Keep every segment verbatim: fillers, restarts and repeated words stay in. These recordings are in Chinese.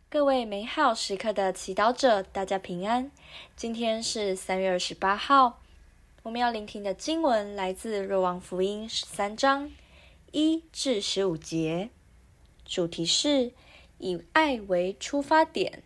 各位美好时刻的祈祷者，大家平安。今天是三月二十八号，我们要聆听的经文来自若望福音十三章一至十五节，主题是以爱为出发点。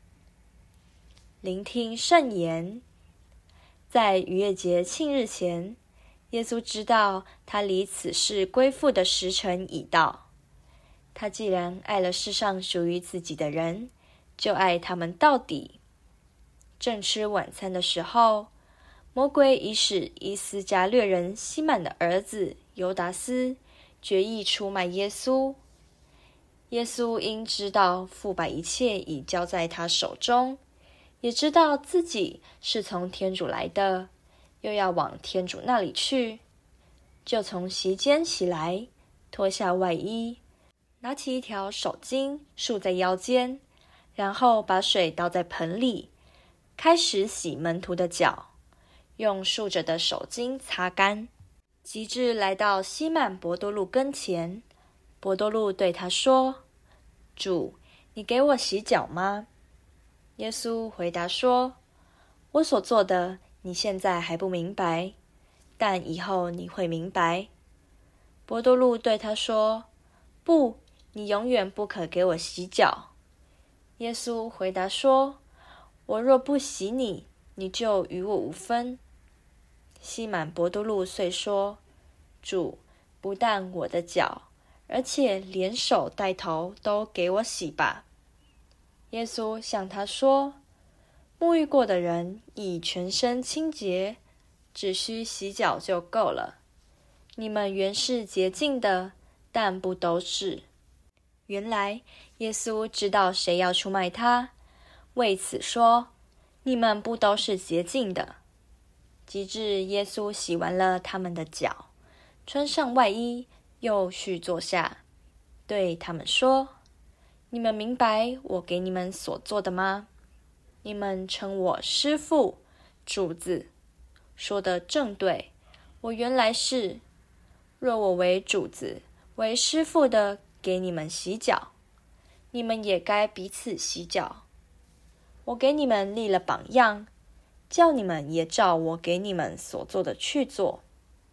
聆听圣言。在逾越节庆日前，耶稣知道他离此世归父的时辰已到。他既然爱了世上属于自己的人，就爱他们到底。正吃晚餐的时候，魔鬼已使伊斯加略人西满的儿子犹达斯决意出卖耶稣。耶稣因知道父把一切已交在他手中，也知道自己是从天主来的，又要往天主那里去，就从席间起来，脱下外衣，拿起一条手巾束在腰间，然后把水倒在盆里，开始洗门徒的脚，用束着的手巾擦干。及至来到西满伯多禄跟前，伯多禄对他说：主，你给我洗脚吗？耶稣回答说：我所做的，你现在还不明白，但以后你会明白。伯多禄对他说：不，你永远不可给我洗脚。耶稣回答说：我若不洗你，你就与我无分。西满伯多禄遂说：主，不但我的脚，而且连手带头都给我洗吧。耶稣向他说：沐浴过的人已全身清洁，只需洗脚就够了。你们原是洁净的，但不都是。原来耶稣知道谁要出卖他，为此说：你们不都是洁净的。及至耶稣洗完了他们的脚，穿上外衣，又续坐下，对他们说：你们明白我给你们所做的吗？你们称我师父、主子，说得正对，我原来是。若我为主子、为师父的给你们洗脚，你们也该彼此洗脚。我给你们立了榜样，叫你们也照我给你们所做的去做。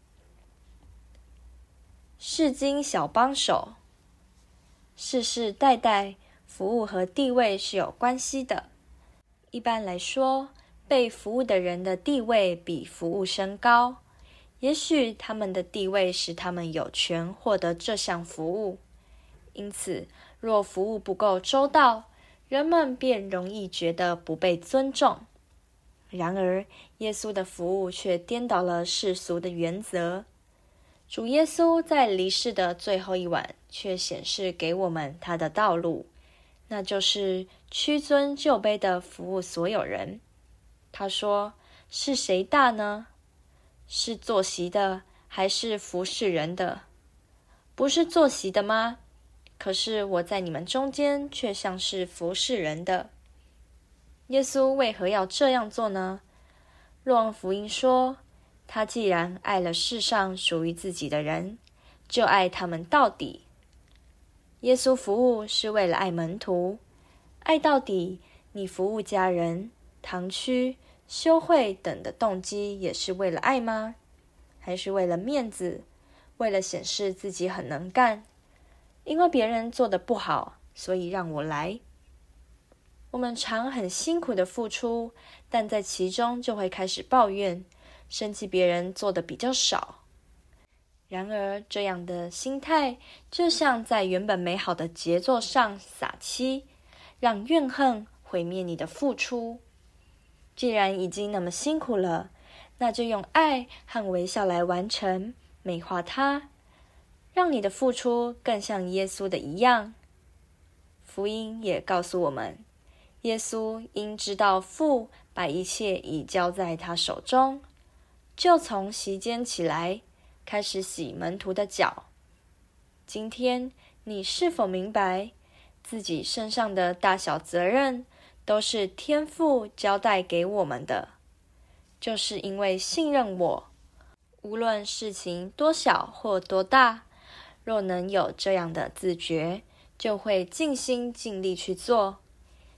释经小帮手。世世代代，服务和地位是有关系的。一般来说，被服务的人的地位比服务生高，也许他们的地位使他们有权获得这项服务。因此，若服务不够周到，人们便容易觉得不被尊重。然而，耶稣的服务却颠倒了世俗的原则。主耶稣在离世的最后一晚，却显示给我们他的道路，那就是屈尊就卑的服务所有人。他说：是谁大呢？是坐席的，还是服侍人的？不是坐席的吗？可是我在你们中间，却像是服侍人的。耶稣为何要这样做呢？若望福音说，他既然爱了世上属于自己的人，就爱他们到底。耶稣服务是为了爱门徒，爱到底，你服务家人、堂区、修会等的动机也是为了爱吗？还是为了面子，为了显示自己很能干？因为别人做得不好，所以让我来。我们常很辛苦的付出，但在其中就会开始抱怨，生气别人做的比较少。然而，这样的心态就像在原本美好的杰作上撒漆，让怨恨毁灭你的付出。既然已经那么辛苦了，那就用爱和微笑来完成，美化它，让你的付出更像耶稣的一样。福音也告诉我们，耶稣因知道父把一切已交在他手中，就从席间起来，开始洗门徒的脚。今天你是否明白，自己身上的大小责任都是天父交代给我们的？就是因为信任我，无论事情多小或多大，若能有这样的自觉，就会尽心尽力去做，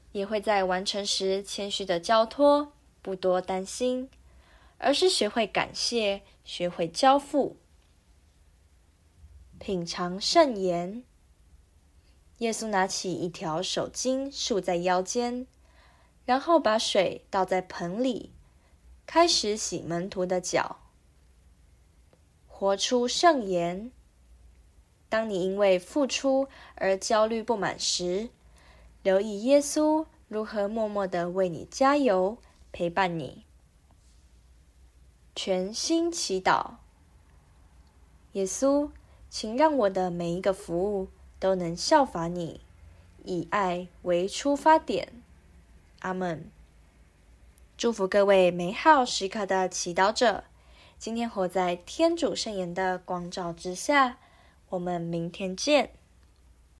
也会在完成时谦虚的交托，不多担心，而是学会感谢，学会交付。品尝圣言。耶稣拿起一条手巾束在腰间，然后把水倒在盆里，开始洗门徒的脚。活出圣言。当你因为付出而焦虑不满时，留意耶稣如何默默地为你加油，陪伴你。全心祈祷。耶稣，请让我的每一个服务都能效法你，以爱为出发点。阿们。祝福各位美好时刻的祈祷者，今天活在天主圣言的光照之下。我们明天见。